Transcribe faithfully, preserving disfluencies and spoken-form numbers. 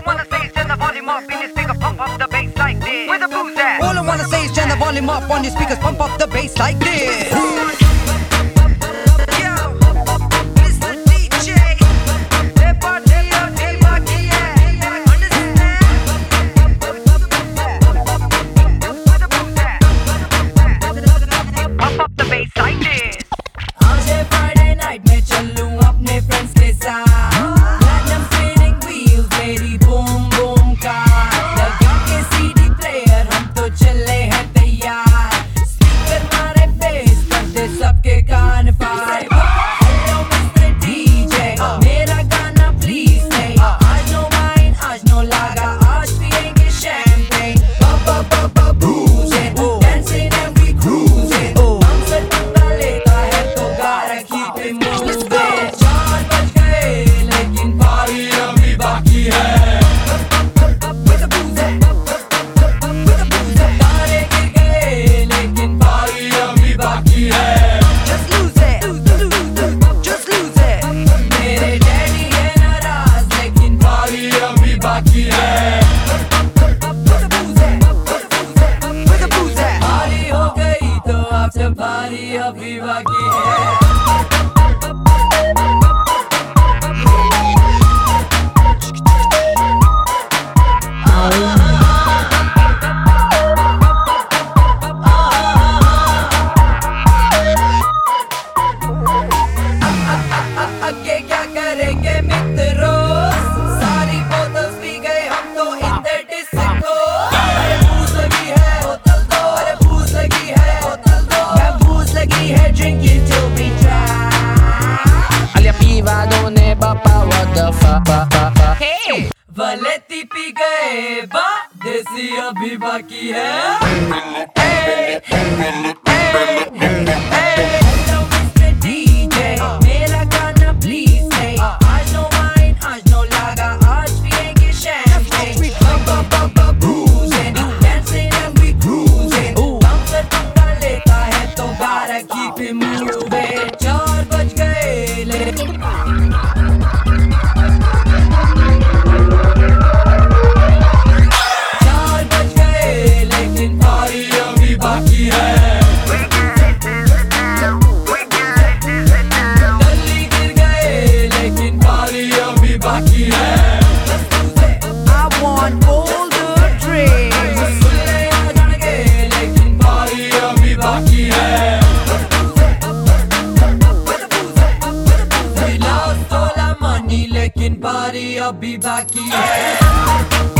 wanna say is turn the volume up in your speaker, pump up the bass like this. Where the booze at? All I wanna say is turn the volume up on your speakers, pump up the bass like this. बारी अभी बाकी है। आगे क्या करेंगे मित्रों, सारी बोतल पी गए हम तो इन द डिस्को। अरे भूख लगी है बोतल दो, अरे भूख लगी है बोतल दो, मैं भूख लगी है drinking till we dry. Olha privadone bapa what the fuck. Hey, वलेती पी गए बा, देसी अभी बाकी है। Hey, hey, hey. Hello mister DJ, मेरा गाना please play. आज no wine, आज no lager, आज पिएंगे champagne. Ba ba ba boozing, dancing and we cruising. Bouncer पंगा लेता है तो gotta keep it moving. चार बज गए लेकिन चार बज गए लेकिन पारी अभी बाकी है। गली गिर गए लेकिन पारी अभी बाकी है। I want all the drinks. सुनने आ जाएंगे लेकिन पारी अभी बाकी है। We lost all our money लेकिन पारी अभी बाकी है।